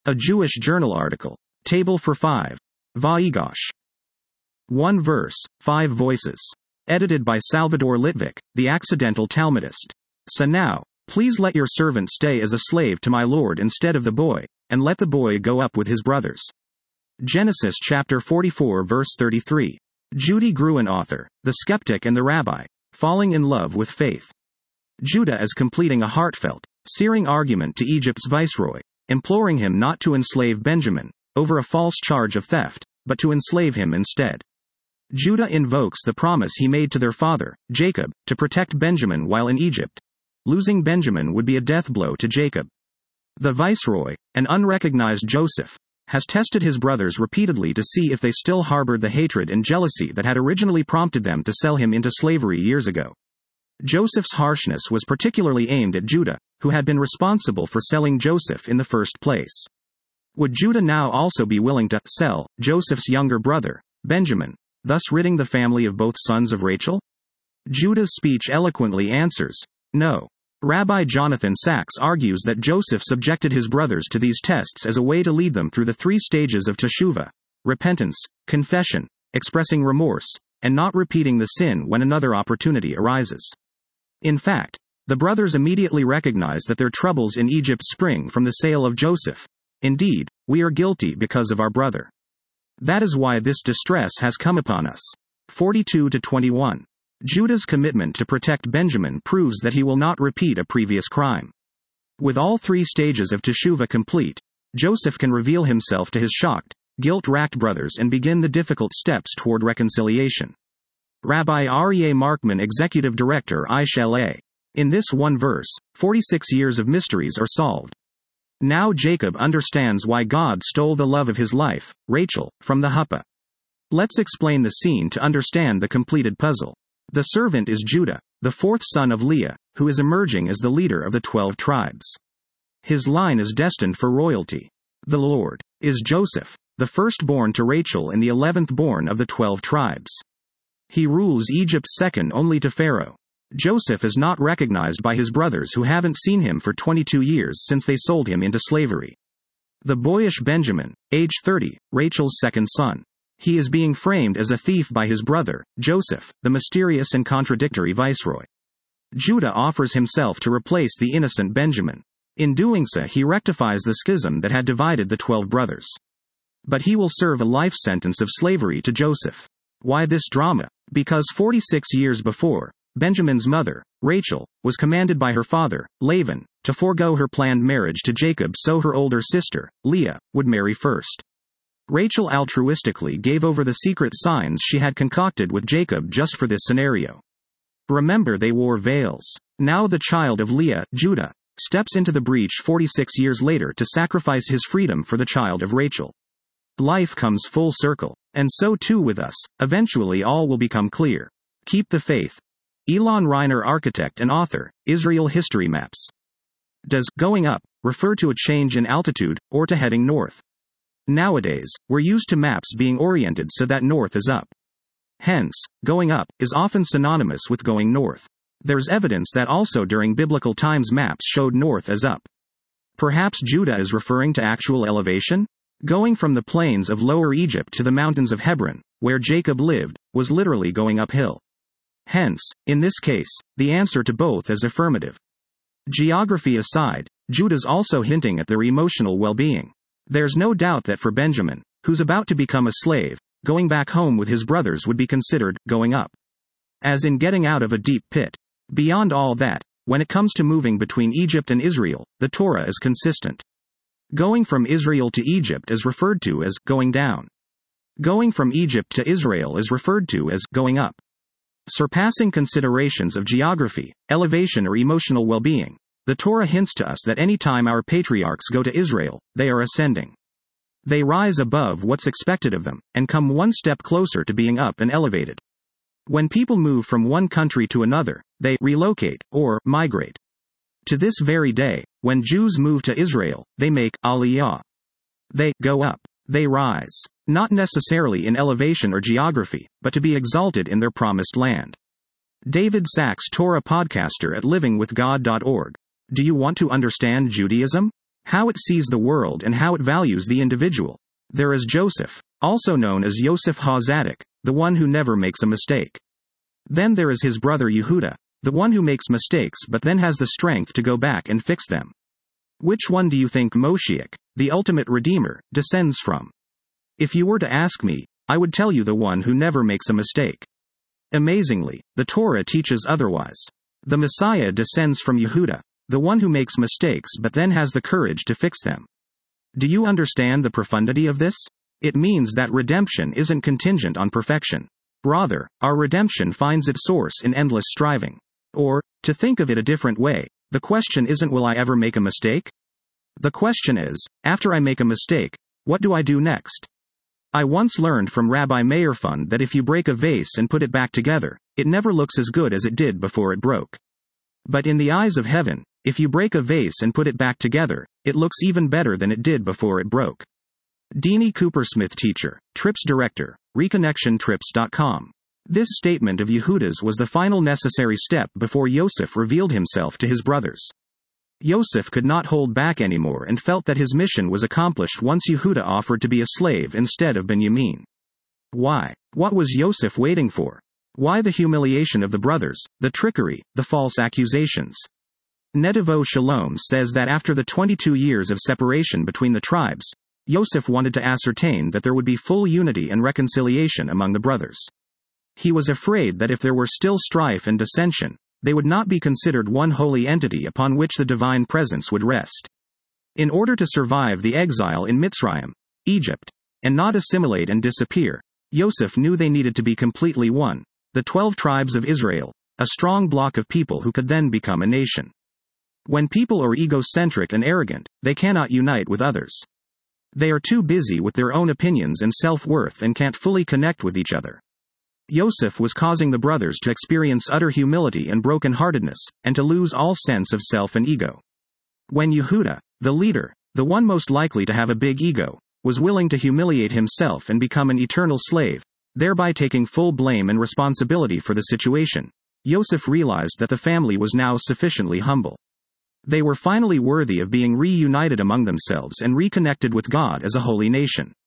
A Jewish journal article. Table for 5. Vayigash. 1 verse, 5 voices. Edited by Salvador Litvik, the accidental Talmudist. So now, please let your servant stay as a slave to my Lord instead of the boy, and let the boy go up with his brothers. Genesis chapter 44 verse 33. Judy Gruen, author, The Skeptic and the Rabbi, falling in love with faith. Judah is completing a heartfelt, searing argument to Egypt's viceroy, imploring him not to enslave Benjamin, over a false charge of theft, but to enslave him instead. Judah invokes the promise he made to their father, Jacob, to protect Benjamin while in Egypt. Losing Benjamin would be a death blow to Jacob. The viceroy, an unrecognized Joseph, has tested his brothers repeatedly to see if they still harbored the hatred and jealousy that had originally prompted them to sell him into slavery years ago. Joseph's harshness was particularly aimed at Judah, who had been responsible for selling Joseph in the first place. Would Judah now also be willing to sell Joseph's younger brother, Benjamin, thus ridding the family of both sons of Rachel? Judah's speech eloquently answers, no. Rabbi Jonathan Sachs argues that Joseph subjected his brothers to these tests as a way to lead them through the 3 stages of teshuvah: repentance, confession, expressing remorse, and not repeating the sin when another opportunity arises. In fact, the brothers immediately recognize that their troubles in Egypt spring from the sale of Joseph. Indeed, we are guilty because of our brother. That is why this distress has come upon us. 42-21. Judah's commitment to protect Benjamin proves that he will not repeat a previous crime. With all 3 stages of teshuvah complete, Joseph can reveal himself to his shocked, guilt-racked brothers and begin the difficult steps toward reconciliation. Rabbi Aryeh Markman, Executive Director, ISHLA. In this 1 verse, 46 years of mysteries are solved. Now Jacob understands why God stole the love of his life, Rachel, from the huppah. Let's explain the scene to understand the completed puzzle. The servant is Judah, the 4th son of Leah, who is emerging as the leader of the 12 tribes. His line is destined for royalty. The Lord is Joseph, the firstborn to Rachel and the 11th born of the 12 tribes. He rules Egypt second only to Pharaoh. Joseph is not recognized by his brothers who haven't seen him for 22 years since they sold him into slavery. The boyish Benjamin, age 30, Rachel's second son. He is being framed as a thief by his brother, Joseph, the mysterious and contradictory viceroy. Judah offers himself to replace the innocent Benjamin. In doing so, he rectifies the schism that had divided the 12 brothers. But he will serve a life sentence of slavery to Joseph. Why this drama? Because 46 years before, Benjamin's mother, Rachel, was commanded by her father, Laban, to forego her planned marriage to Jacob so her older sister, Leah, would marry first. Rachel altruistically gave over the secret signs she had concocted with Jacob just for this scenario. Remember, they wore veils. Now the child of Leah, Judah, steps into the breach 46 years later to sacrifice his freedom for the child of Rachel. Life comes full circle. And so too with us, eventually all will become clear. Keep the faith. Elon Reiner, architect and author, Israel History Maps. Does going up refer to a change in altitude, or to heading north? Nowadays, we're used to maps being oriented so that north is up. Hence, going up is often synonymous with going north. There's evidence that also during biblical times maps showed north as up. Perhaps Judah is referring to actual elevation? Going from the plains of Lower Egypt to the mountains of Hebron, where Jacob lived, was literally going uphill. Hence, in this case, the answer to both is affirmative. Geography aside, Judah's also hinting at their emotional well-being. There's no doubt that for Benjamin, who's about to become a slave, going back home with his brothers would be considered going up. As in getting out of a deep pit. Beyond all that, when it comes to moving between Egypt and Israel, the Torah is consistent. Going from Israel to Egypt is referred to as going down. Going from Egypt to Israel is referred to as going up. Surpassing considerations of geography, elevation or emotional well-being, the Torah hints to us that any time our patriarchs go to Israel, they are ascending. They rise above what's expected of them, and come one step closer to being up and elevated. When people move from one country to another, they relocate, or migrate. To this very day, when Jews move to Israel, they make aliyah. They go up. They rise. Not necessarily in elevation or geography, but to be exalted in their promised land. David Sachs, Torah podcaster at livingwithgod.org. Do you want to understand Judaism? how it sees the world and how it values the individual. There is Joseph, also known as Yosef HaTzadik, the one who never makes a mistake. Then there is his brother Yehuda, the one who makes mistakes but then has the strength to go back and fix them. Which one do you think Moshiach, the ultimate Redeemer, descends from? If you were to ask me, I would tell you the one who never makes a mistake. Amazingly, the Torah teaches otherwise. The Messiah descends from Yehuda, the one who makes mistakes but then has the courage to fix them. Do you understand the profundity of this? It means that redemption isn't contingent on perfection. Rather, our redemption finds its source in endless striving. Or, to think of it a different way, the question isn't will I ever make a mistake? The question is, after I make a mistake, what do I do next? I once learned from Rabbi Meir Fund that if you break a vase and put it back together, it never looks as good as it did before it broke. But in the eyes of heaven, if you break a vase and put it back together, it looks even better than it did before it broke. Deanie Coopersmith teacher, Trips director, ReconnectionTrips.com. This statement of Yehuda's was the final necessary step before Yosef revealed himself to his brothers. Yosef could not hold back anymore and felt that his mission was accomplished once Yehuda offered to be a slave instead of Benjamin. Why? What was Yosef waiting for? Why the humiliation of the brothers, the trickery, the false accusations? Netivot Shalom says that after the 22 years of separation between the tribes, Yosef wanted to ascertain that there would be full unity and reconciliation among the brothers. He was afraid that if there were still strife and dissension, they would not be considered one holy entity upon which the divine presence would rest. In order to survive the exile in Mitzrayim, Egypt, and not assimilate and disappear, Yosef knew they needed to be completely one, the 12 tribes of Israel, a strong block of people who could then become a nation. When people are egocentric and arrogant, they cannot unite with others. They are too busy with their own opinions and self-worth and can't fully connect with each other. Yosef was causing the brothers to experience utter humility and brokenheartedness, and to lose all sense of self and ego. When Yehuda, the leader, the one most likely to have a big ego, was willing to humiliate himself and become an eternal slave, thereby taking full blame and responsibility for the situation, Yosef realized that the family was now sufficiently humble. They were finally worthy of being reunited among themselves and reconnected with God as a holy nation.